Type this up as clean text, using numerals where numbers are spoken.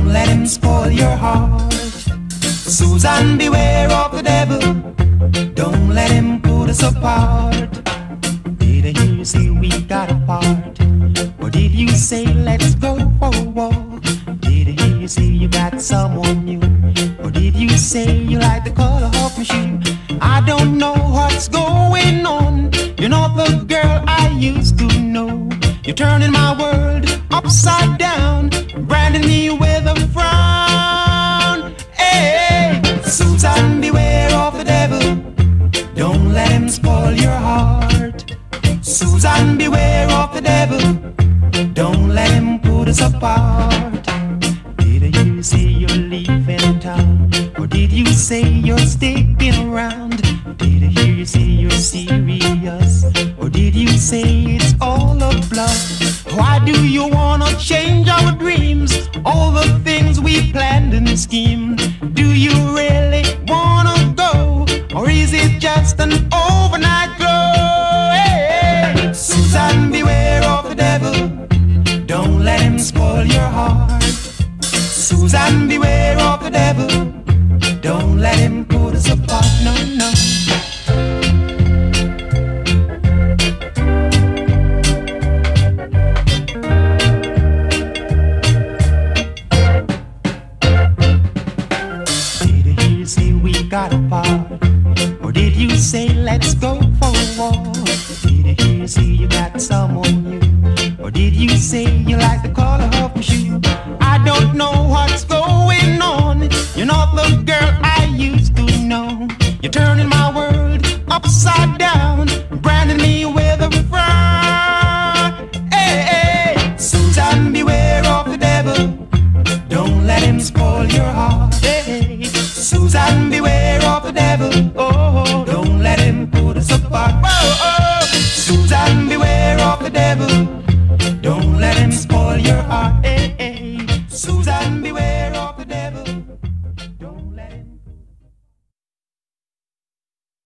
let him spoil your heart. Susan, beware of the devil. Don't let him put us apart. Did I hear you say we got apart? Or did you say let's go for a walk? Did I hear you say you got someone new? Or did you say you like the color of my shoe? I don't know what's going on. You're not the girl I used to know. You're turning my world upside down, branding me with a frown. Hey, Susan, beware of the devil. Don't let him spoil your heart. Susan, beware of the devil. Don't let him put us apart. Did you say you're leaving town? Or did you say you're sticking around? Did I hear you say you're serious? Or did you say it's all a bluff? Why do you wanna change our dreams? All the things we planned and schemed. Do you really wanna go? Or is it just an overnight glow? Hey, Susan, beware of the devil. Don't let him spoil your heart. Susan, beware of the devil. Don't let him put us apart, no, no. Did you say we got apart? Or did you say let's go for a walk? Did you say you got someone new? Or did you say you like the color of my shoe? I don't know